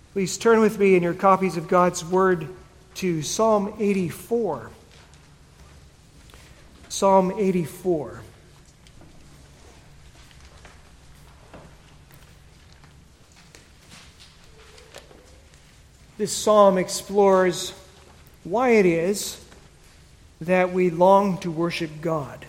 Please turn with me in your copies of God's Word to Psalm 84. Psalm 84. This psalm explores why it is that we long to worship God.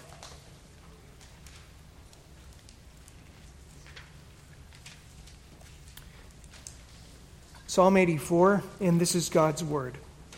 Psalm 84, and this is God's Word.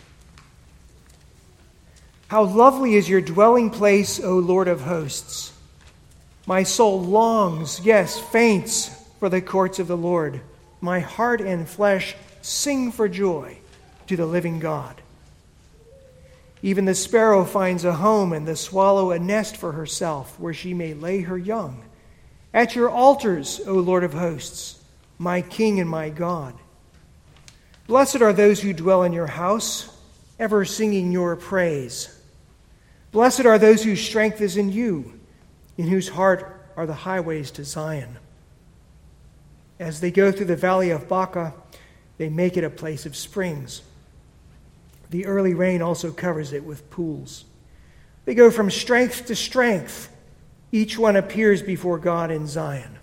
How lovely is your dwelling place, O Lord of hosts! My soul longs, yes, faints for the courts of the Lord. My heart and flesh sing for joy to the living God. Even the sparrow finds a home, and the swallow a nest for herself, where she may lay her young. At your altars, O Lord of hosts, my King and my God. Blessed are those who dwell in your house, ever singing your praise. Blessed are those whose strength is in you, in whose heart are the highways to Zion. As they go through the valley of Baca, they make it a place of springs. The early rain also covers it with pools. They go from strength to strength. Each one appears before God in Zion.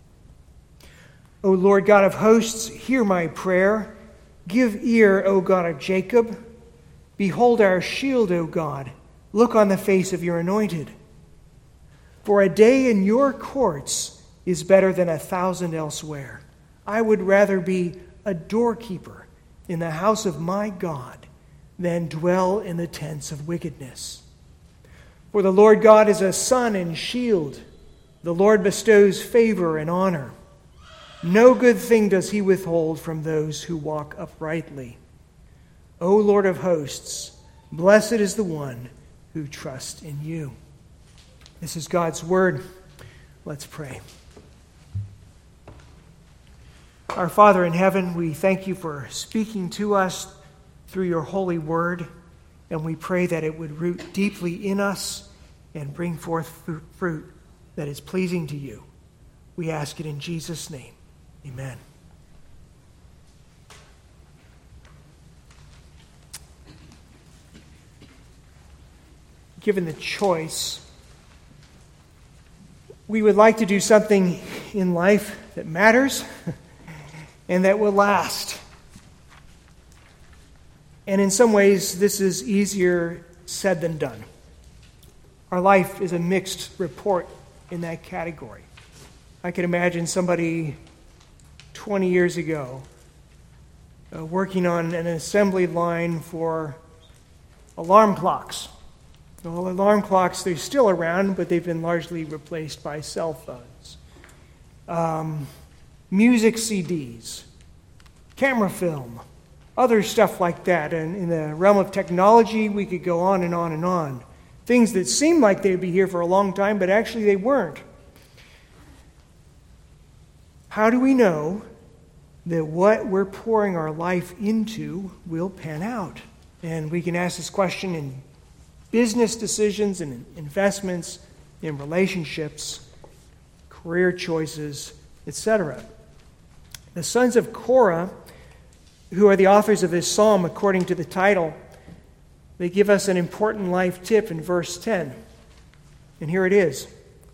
O Lord God of hosts, hear my prayer. Give ear, O God of Jacob. Behold our shield, O God. Look on the face of your anointed. For a day in your courts is better than 1,000 elsewhere. I would rather be a doorkeeper in the house of my God than dwell in the tents of wickedness. For the Lord God is a sun and shield. The Lord bestows favor and honor. No good thing does he withhold from those who walk uprightly. O Lord of hosts, blessed is the one who trusts in you. This is God's word. Let's pray. Our Father in heaven, we thank you for speaking to us through your holy word, and we pray that it would root deeply in us and bring forth fruit that is pleasing to you. We ask it in Jesus' name. Amen. Given the choice, we would like to do something in life that matters and that will last. And in some ways, this is easier said than done. Our life is a mixed report in that category. I can imagine somebody 20 years ago working on an assembly line for alarm clocks. Well, alarm clocks, they're still around, but they've been largely replaced by cell phones. Music CDs, camera film, other stuff like that. And in the realm of technology, we could go on and on and on. Things that seemed like they'd be here for a long time, but actually they weren't. How do we know that what we're pouring our life into will pan out? And we can ask this question in business decisions and in investments, in relationships, career choices, etc. The sons of Korah, who are the authors of this psalm according to the title, they give us an important life tip in verse 10. And here it is.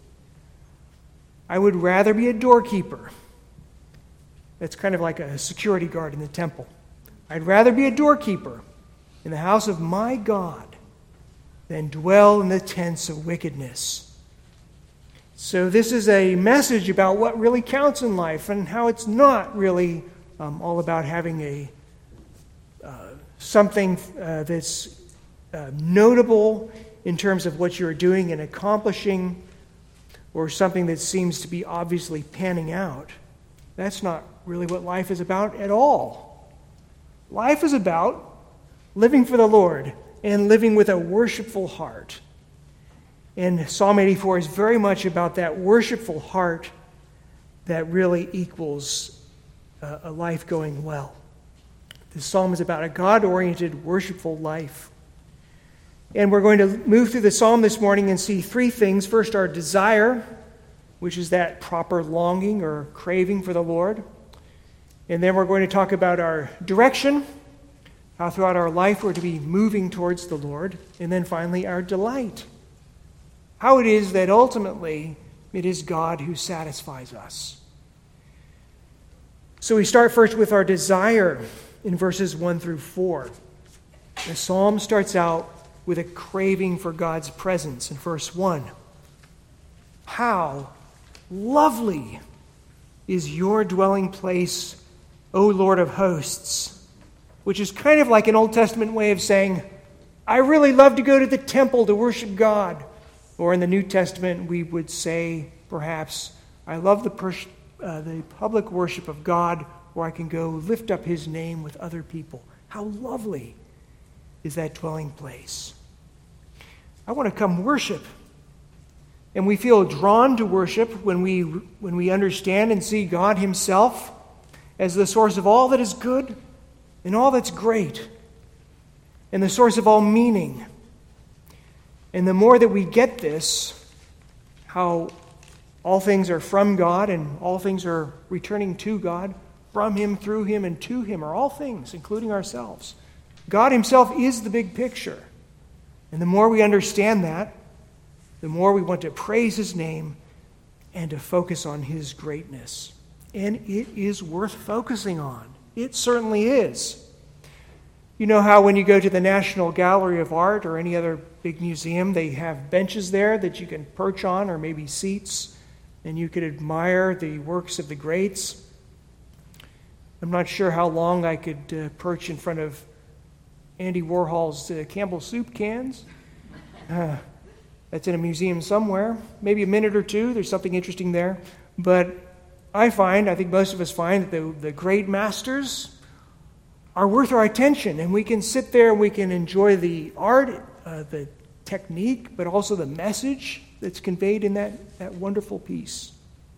I would rather be a doorkeeper. That's kind of like a security guard in the temple. I'd rather be a doorkeeper in the house of my God than dwell in the tents of wickedness. So this is a message about what really counts in life and how it's not really all about having something that's notable in terms of what you're doing and accomplishing, or something that seems to be obviously panning out. That's not really what life is about at all. Life is about living for the Lord and living with a worshipful heart. And Psalm 84 is very much about that worshipful heart that really equals a life going well. This psalm is about a God-oriented, worshipful life. And we're going to move through the psalm this morning and see three things. First, our desire, which is that proper longing or craving for the Lord. And then we're going to talk about our direction, how throughout our life we're to be moving towards the Lord. And then finally, our delight. How it is that ultimately it is God who satisfies us. So we start first with our desire in verses 1 through 4. The psalm starts out with a craving for God's presence in verse 1. How lovely is your dwelling place, O Lord of hosts, which is kind of like an Old Testament way of saying, I really love to go to the temple to worship God. Or in the New Testament, we would say, perhaps, I love the public worship of God where I can go lift up his name with other people. How lovely is that dwelling place. I want to come worship. And we feel drawn to worship when we understand and see God himself as the source of all that is good and all that's great and the source of all meaning. And the more that we get this, how all things are from God and all things are returning to God, from him, through him, and to him are all things, including ourselves. God himself is the big picture. And the more we understand that, the more we want to praise his name and to focus on his greatness. And it is worth focusing on. It certainly is. You know how when you go to the National Gallery of Art or any other big museum, they have benches there that you can perch on, or maybe seats, and you could admire the works of the greats. I'm not sure how long I could perch in front of Andy Warhol's Campbell soup cans. That's in a museum somewhere. Maybe a minute or two. There's something interesting there. But I think most of us find that the great masters are worth our attention. And we can sit there and we can enjoy the art, the technique, but also the message that's conveyed in that wonderful piece.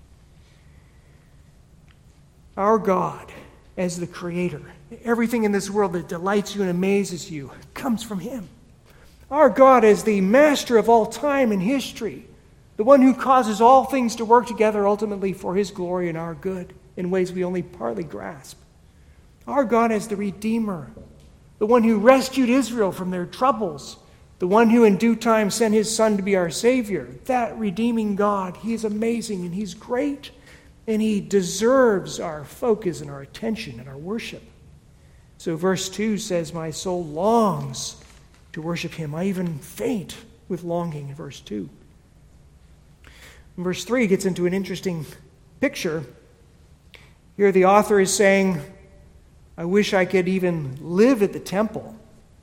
Our God, as the Creator, everything in this world that delights you and amazes you comes from him. Our God as the master of all time and history, the one who causes all things to work together ultimately for his glory and our good in ways we only partly grasp. Our God as the Redeemer, the one who rescued Israel from their troubles, the one who in due time sent his Son to be our Savior. That redeeming God, he is amazing and he's great, and he deserves our focus and our attention and our worship. So verse 2 says, my soul longs to worship him. I even faint with longing in verse 2. And verse 3 gets into an interesting picture. Here the author is saying, I wish I could even live at the temple.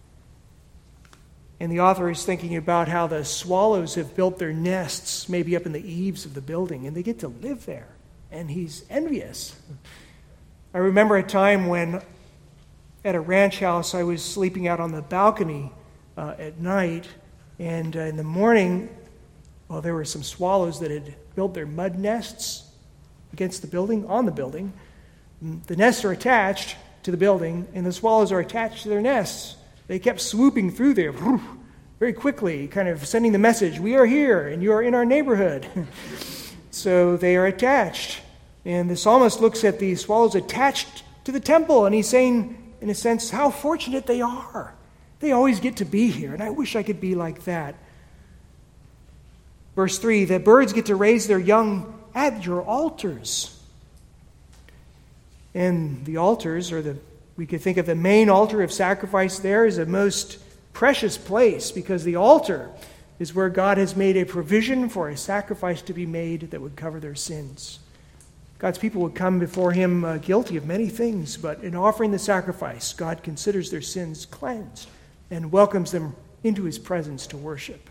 And the author is thinking about how the swallows have built their nests maybe up in the eaves of the building, and they get to live there. And he's envious. I remember a time when at a ranch house I was sleeping out on the balcony at night, and in the morning, there were some swallows that had built their mud nests against the building, on the building. The nests are attached to the building, and the swallows are attached to their nests. They kept swooping through there very quickly, kind of sending the message, we are here, and you are in our neighborhood. So they are attached. And the psalmist looks at the swallows attached to the temple, and he's saying, in a sense, how fortunate they are. They always get to be here, and I wish I could be like that. Verse 3, the birds get to raise their young at your altars. And the altars, we could think of the main altar of sacrifice there as a most precious place, because the altar is where God has made a provision for a sacrifice to be made that would cover their sins. God's people would come before him guilty of many things, but in offering the sacrifice, God considers their sins cleansed and welcomes them into his presence to worship.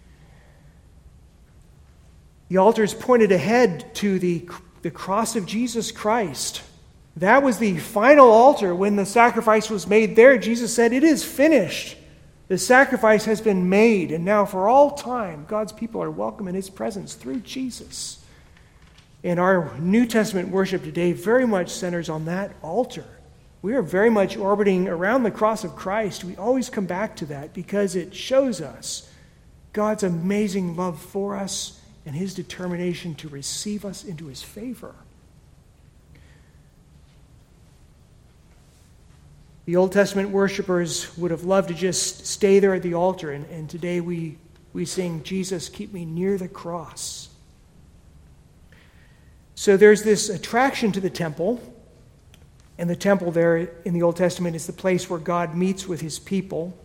The altar is pointed ahead to the cross of Jesus Christ. That was the final altar. When the sacrifice was made there, Jesus said, it is finished. The sacrifice has been made, and now for all time, God's people are welcome in his presence through Jesus. And our New Testament worship today very much centers on that altar. We are very much orbiting around the cross of Christ. We always come back to that because it shows us God's amazing love for us and his determination to receive us into his favor. The Old Testament worshipers would have loved to just stay there at the altar, and today we sing, Jesus, keep me near the cross. So there's this attraction to the temple, and the temple there in the Old Testament is the place where God meets with his people.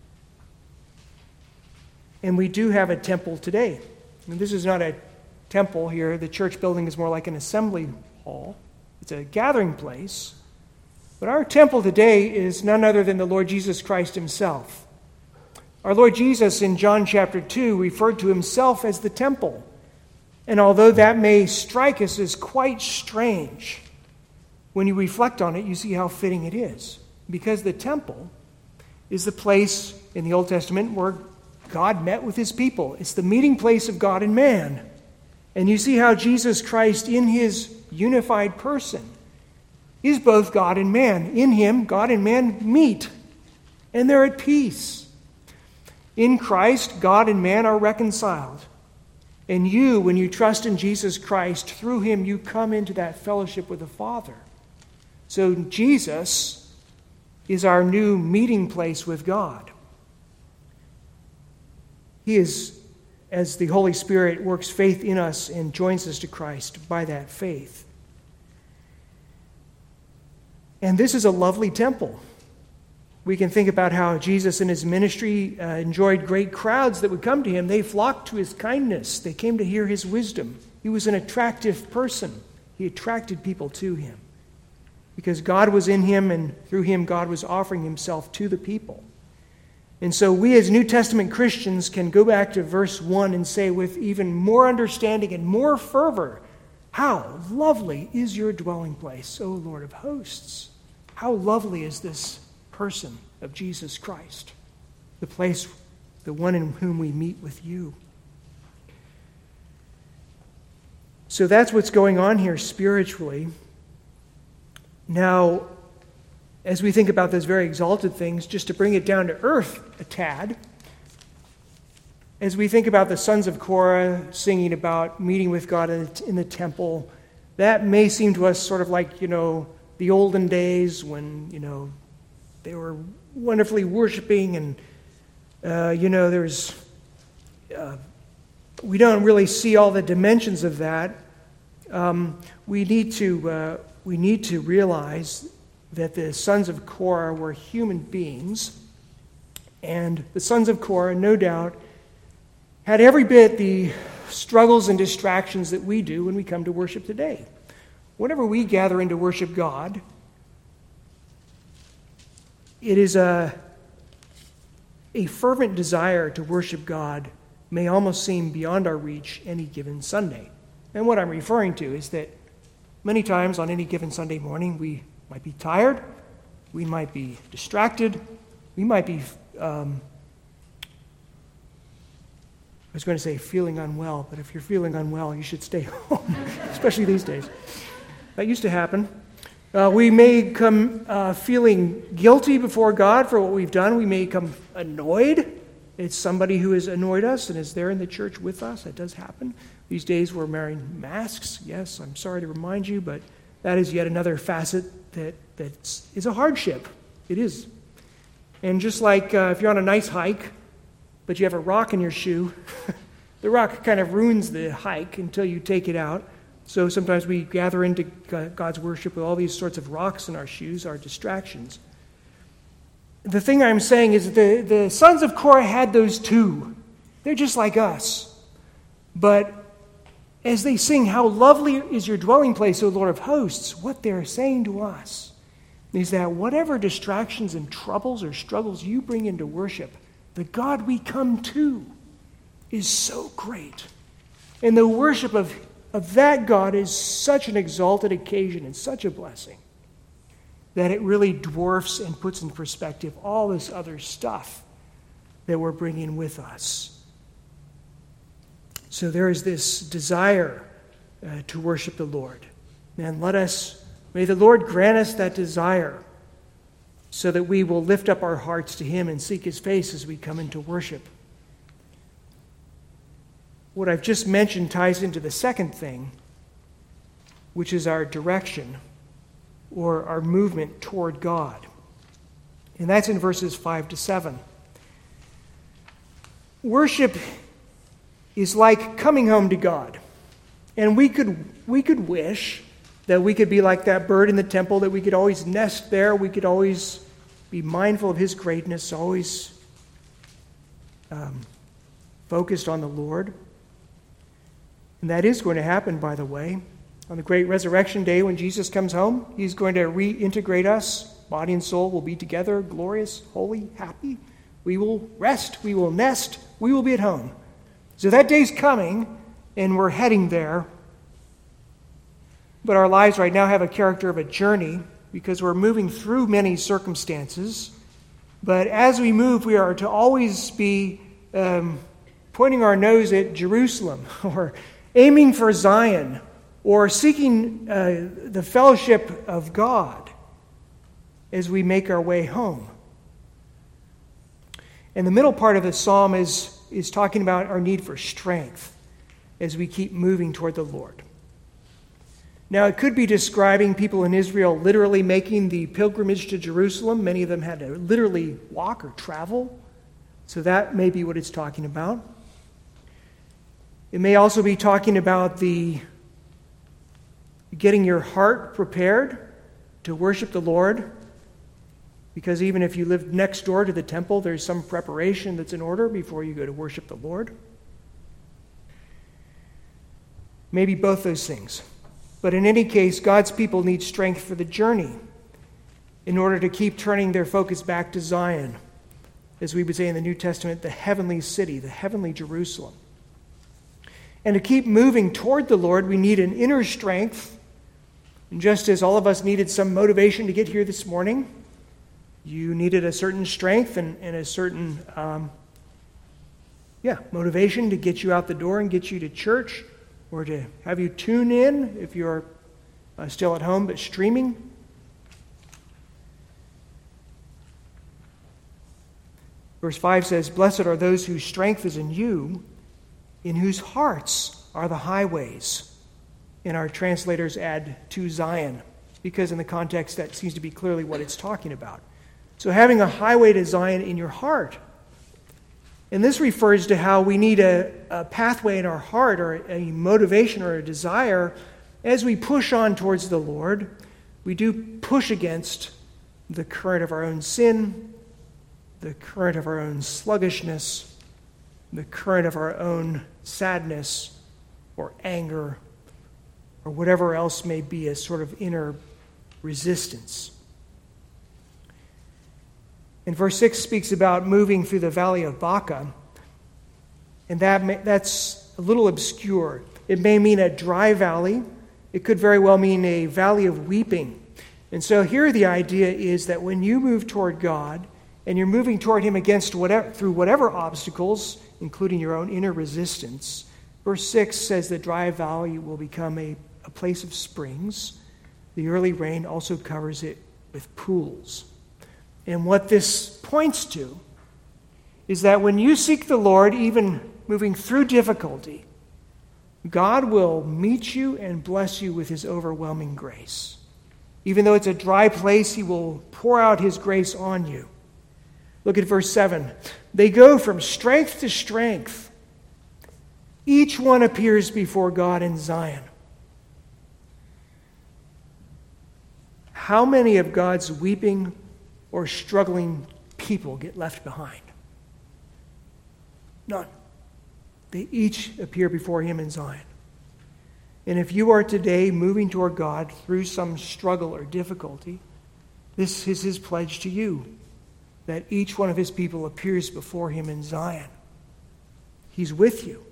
And we do have a temple today. I mean, this is not a temple here. The church building is more like an assembly hall. It's a gathering place. But our temple today is none other than the Lord Jesus Christ himself. Our Lord Jesus in John chapter 2 referred to himself as the temple. And although that may strike us as quite strange, when you reflect on it, you see how fitting it is. Because the temple is the place in the Old Testament where God met with his people. It's the meeting place of God and man. And you see how Jesus Christ, in his unified person, is both God and man. In him, God and man meet, and they're at peace. In Christ, God and man are reconciled. And you, when you trust in Jesus Christ, through him you come into that fellowship with the Father. So Jesus is our new meeting place with God. He is, as the Holy Spirit works faith in us and joins us to Christ by that faith. And this is a lovely temple. We can think about how Jesus in his ministry enjoyed great crowds that would come to him. They flocked to his kindness. They came to hear his wisdom. He was an attractive person. He attracted people to him because God was in him, and through him God was offering himself to the people. And so we as New Testament Christians can go back to verse 1 and say with even more understanding and more fervor, how lovely is your dwelling place, O Lord of hosts. How lovely is this person of Jesus Christ, the place, the one in whom we meet with you. So that's what's going on here spiritually. Now, as we think about those very exalted things, just to bring it down to earth a tad, as we think about the sons of Korah singing about meeting with God in the temple, that may seem to us sort of like, the olden days when, they were wonderfully worshiping and, we don't really see all the dimensions of that. We need to realize that the sons of Korah were human beings, and the sons of Korah, no doubt, had every bit the struggles and distractions that we do when we come to worship today. Whenever we gather in to worship God, it is a fervent desire to worship God may almost seem beyond our reach any given Sunday. And what I'm referring to is that many times on any given Sunday morning, we might be tired, we might be distracted, we might be, I was going to say feeling unwell, but if you're feeling unwell, you should stay home, especially these days. That used to happen. We may come feeling guilty before God for what we've done. We may come annoyed. It's somebody who has annoyed us and is there in the church with us. That does happen. These days we're wearing masks. Yes, I'm sorry to remind you, but that is yet another facet that is a hardship. It is. And just like if you're on a nice hike, but you have a rock in your shoe, the rock kind of ruins the hike until you take it out. So sometimes we gather into God's worship with all these sorts of rocks in our shoes, our distractions. The thing I'm saying is that the sons of Korah had those too. They're just like us. But as they sing, how lovely is your dwelling place, O Lord of hosts, what they're saying to us is that whatever distractions and troubles or struggles you bring into worship, the God we come to is so great. And the worship of that God is such an exalted occasion and such a blessing that it really dwarfs and puts in perspective all this other stuff that we're bringing with us. So there is this desire to worship the Lord. And may the Lord grant us that desire so that we will lift up our hearts to him and seek his face as we come into worship. What I've just mentioned ties into the second thing, which is our direction or our movement toward God. And that's in verses 5 to 7. Worship is like coming home to God. And we could wish that we could be like that bird in the temple, that we could always nest there, we could always be mindful of his greatness, always focused on the Lord. And that is going to happen, by the way. On the great resurrection day when Jesus comes home, he's going to reintegrate us. Body and soul will be together, glorious, holy, happy. We will rest, we will nest, we will be at home. So that day's coming, and we're heading there. But our lives right now have a character of a journey because we're moving through many circumstances. But as we move, we are to always be pointing our nose at Jerusalem or aiming for Zion or seeking the fellowship of God as we make our way home. And the middle part of the psalm is talking about our need for strength as we keep moving toward the Lord. Now, it could be describing people in Israel literally making the pilgrimage to Jerusalem. Many of them had to literally walk or travel. So that may be what it's talking about. It may also be talking about the getting your heart prepared to worship the Lord. Because even if you live next door to the temple, there's some preparation that's in order before you go to worship the Lord. Maybe both those things. But in any case, God's people need strength for the journey in order to keep turning their focus back to Zion. As we would say in the New Testament, the heavenly city, the heavenly Jerusalem. And to keep moving toward the Lord, we need an inner strength. And just as all of us needed some motivation to get here this morning, you needed a certain strength and a certain motivation to get you out the door and get you to church, or to have you tune in if you're still at home but streaming. Verse 5 says, "Blessed are those whose strength is in you, in whose hearts are the highways." And our translators add to Zion, because in the context that seems to be clearly what it's talking about. So having a highway to Zion in your heart. And this refers to how we need a pathway in our heart, or a motivation or a desire. As we push on towards the Lord, we do push against the current of our own sin, the current of our own sluggishness, the current of our own sadness or anger, or whatever else may be a sort of inner resistance. And verse 6 speaks about moving through the valley of Baca, and that's a little obscure. It may mean a dry valley. It could very well mean a valley of weeping. And so here the idea is that when you move toward God, and you're moving toward Him through whatever obstacles, including your own inner resistance, verse 6 says the dry valley will become a place of springs. The early rain also covers it with pools. And what this points to is that when you seek the Lord, even moving through difficulty, God will meet you and bless you with His overwhelming grace. Even though it's a dry place, He will pour out His grace on you. Look at verse 7. They go from strength to strength. Each one appears before God in Zion. How many of God's weeping or struggling people get left behind? None. They each appear before Him in Zion. And if you are today moving toward God through some struggle or difficulty, this is His pledge to you, that each one of His people appears before Him in Zion. He's with you.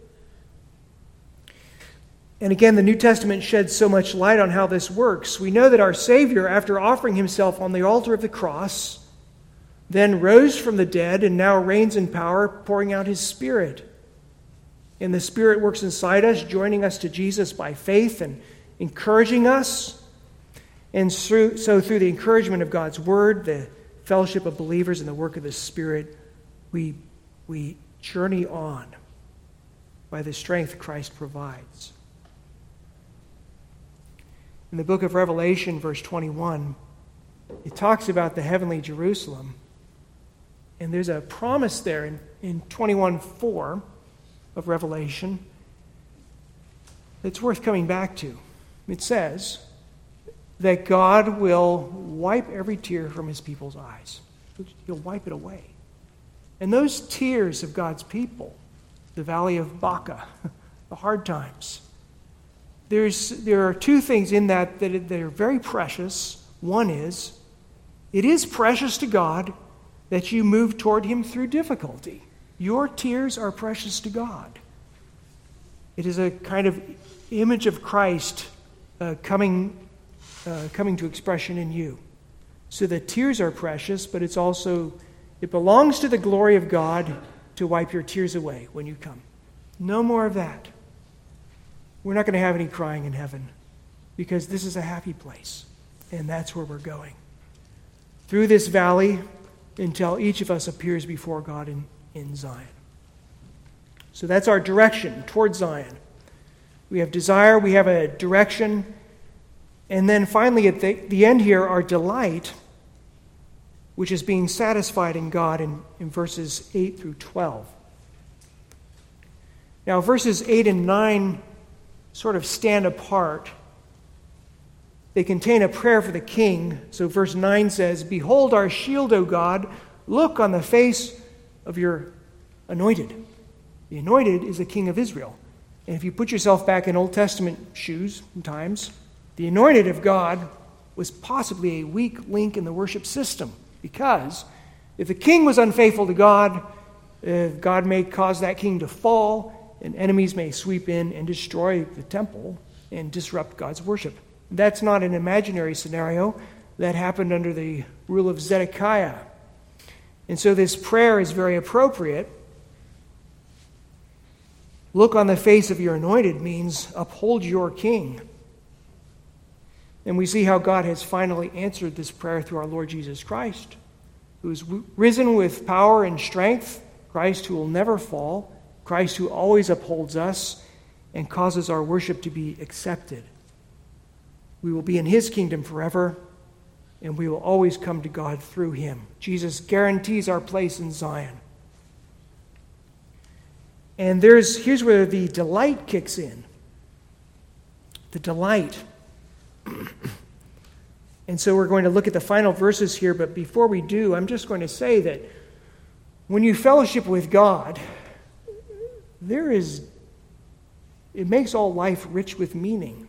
And again, the New Testament sheds so much light on how this works. We know that our Savior, after offering Himself on the altar of the cross, then rose from the dead and now reigns in power, pouring out His Spirit. And the Spirit works inside us, joining us to Jesus by faith and encouraging us. And through the encouragement of God's Word, the fellowship of believers, and the work of the Spirit, we journey on by the strength Christ provides. In the book of Revelation, verse 21, it talks about the heavenly Jerusalem. And there's a promise there in 21:4 of Revelation that's worth coming back to. It says that God will wipe every tear from his people's eyes. He'll wipe it away. And those tears of God's people, the valley of Baca, the hard times, there are two things in that are very precious. One is, it is precious to God that you move toward him through difficulty. Your tears are precious to God. It is a kind of image of Christ coming to expression in you. So the tears are precious, but it belongs to the glory of God to wipe your tears away when you come. No more of that. We're not going to have any crying in heaven because this is a happy place, and that's where we're going. Through this valley until each of us appears before God in Zion. So that's our direction toward Zion. We have desire, we have a direction, and then finally at the end here, our delight, which is being satisfied in God in verses 8 through 12. Now, verses 8 and 9 sort of stand apart. They contain a prayer for the king. So verse 9 says, "Behold our shield, O God, look on the face of your anointed." The anointed is the king of Israel. And if you put yourself back in Old Testament shoes sometimes, the anointed of God was possibly a weak link in the worship system. Because if the king was unfaithful to God, God may cause that king to fall, and enemies may sweep in and destroy the temple and disrupt God's worship. That's not an imaginary scenario. That happened under the rule of Zedekiah. And so this prayer is very appropriate. Look on the face of your anointed means uphold your king. And we see how God has finally answered this prayer through our Lord Jesus Christ, who is risen with power and strength, Christ who will never fall, Christ who always upholds us and causes our worship to be accepted. We will be in his kingdom forever, and we will always come to God through him. Jesus guarantees our place in Zion. And here's where the delight kicks in. The delight. And so we're going to look at the final verses here, but before we do, I'm just going to say that when you fellowship with God, it makes all life rich with meaning.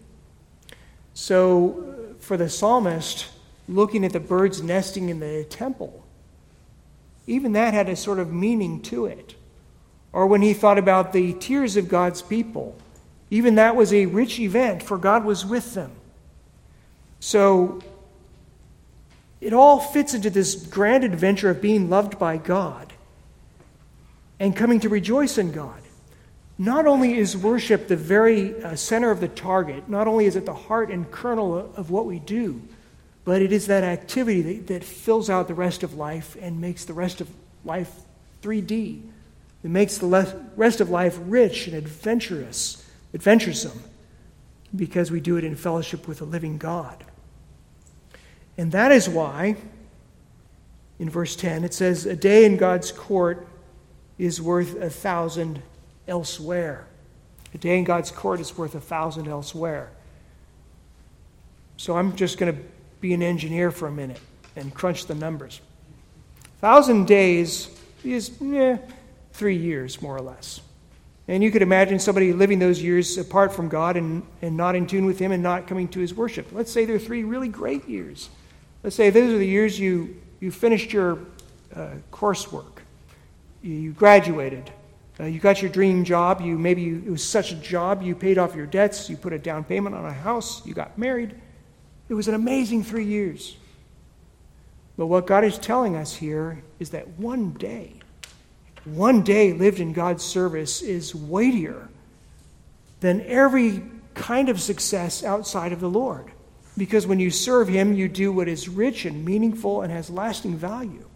So for the psalmist, looking at the birds nesting in the temple, even that had a sort of meaning to it. Or when he thought about the tears of God's people, even that was a rich event, for God was with them. So it all fits into this grand adventure of being loved by God and coming to rejoice in God. Not only is worship the very center of the target, not only is it the heart and kernel of what we do, but it is that activity that fills out the rest of life and makes the rest of life 3D. It makes the rest of life rich and adventuresome, because we do it in fellowship with the living God. And that is why, in verse 10, it says, "A day in God's court is worth 1,000 elsewhere." A day in God's court is worth 1,000 elsewhere. So I'm just going to be an engineer for a minute and crunch the numbers. 1,000 days is 3 years, more or less. And you could imagine somebody living those years apart from God and not in tune with him and not coming to his worship. Let's say they're 3 really great years. Let's say those are the years you finished your coursework. You graduated. You got your dream job. It was such a job, you paid off your debts. You put a down payment on a house. You got married. It was an amazing 3 years. But what God is telling us here is that one day lived in God's service is weightier than every kind of success outside of the Lord. Because when you serve him, you do what is rich and meaningful and has lasting value.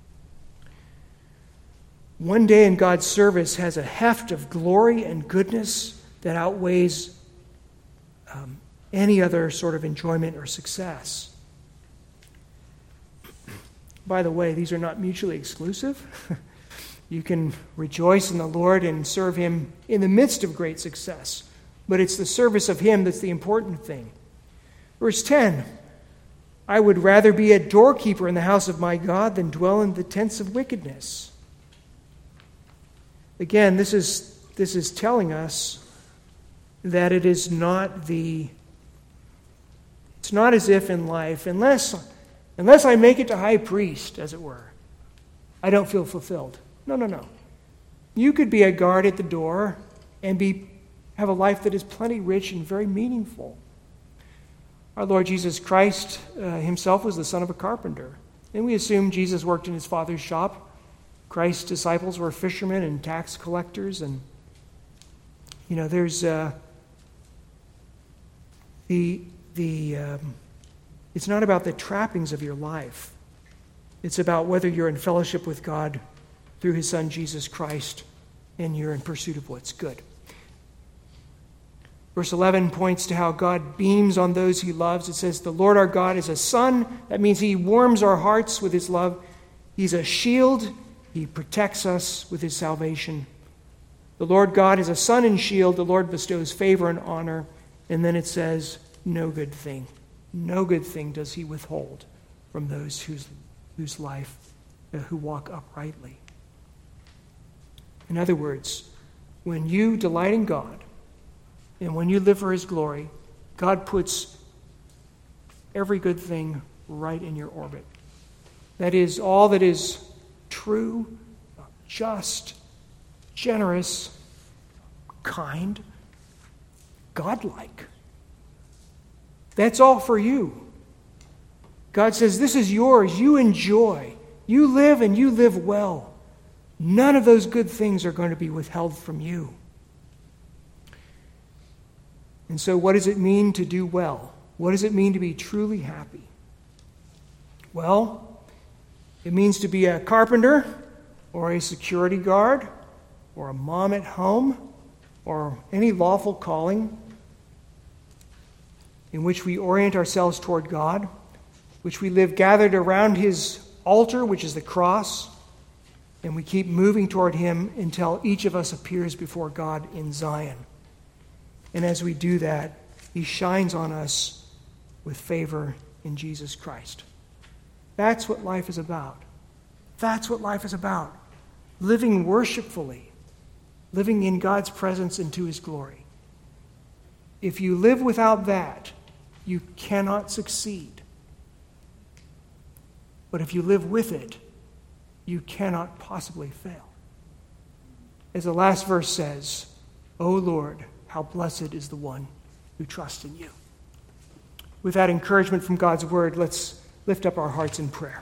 One day in God's service has a heft of glory and goodness that outweighs any other sort of enjoyment or success. by the way, these are not mutually exclusive. You can rejoice in the Lord and serve him in the midst of great success. But it's the service of him that's the important thing. Verse 10, I would rather be a doorkeeper in the house of my God than dwell in the tents of wickedness. Again, this is telling us that it's not as if in life, unless I make it to high priest, as it were, I don't feel fulfilled. No. You could be a guard at the door and have a life that is plenty rich and very meaningful. Our Lord Jesus Christ himself was the son of a carpenter. And we assume Jesus worked in his father's shop. Christ's disciples were fishermen and tax collectors. And, there's it's not about the trappings of your life. It's about whether you're in fellowship with God through his son Jesus Christ and you're in pursuit of what's good. Verse 11 points to how God beams on those he loves. It says, the Lord our God is a sun. That means he warms our hearts with his love. He's a shield. He protects us with his salvation. The Lord God is a sun and shield. The Lord bestows favor and honor. And then it says, no good thing does he withhold from those whose life, who walk uprightly. In other words, when you delight in God, and when you live for his glory, God puts every good thing right in your orbit. That is, all that is true, just, generous, kind, godlike. That's all for you. God says, this is yours. You enjoy. You live and you live well. None of those good things are going to be withheld from you. And so what does it mean to do well? What does it mean to be truly happy? Well, it means to be a carpenter or a security guard or a mom at home or any lawful calling in which we orient ourselves toward God, which we live gathered around his altar, which is the cross, and we keep moving toward him until each of us appears before God in Zion. And as we do that, he shines on us with favor in Jesus Christ. That's what life is about. That's what life is about. Living worshipfully, living in God's presence and to his glory. If you live without that, you cannot succeed. But if you live with it, you cannot possibly fail. As the last verse says, O Lord, how blessed is the one who trusts in you. With that encouragement from God's word, let's lift up our hearts in prayer.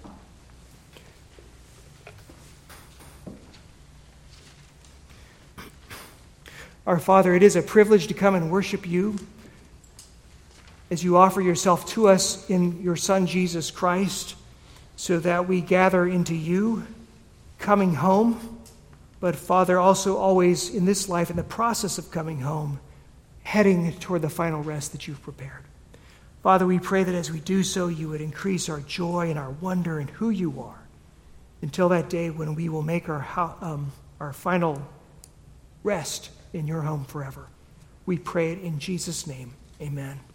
Our Father, it is a privilege to come and worship you as you offer yourself to us in your Son, Jesus Christ, so that we gather into you, coming home. But Father, also always in this life, in the process of coming home, heading toward the final rest that you've prepared. Father, we pray that as we do so, you would increase our joy and our wonder in who you are until that day when we will make our final rest in your home forever. We pray it in Jesus' name. Amen.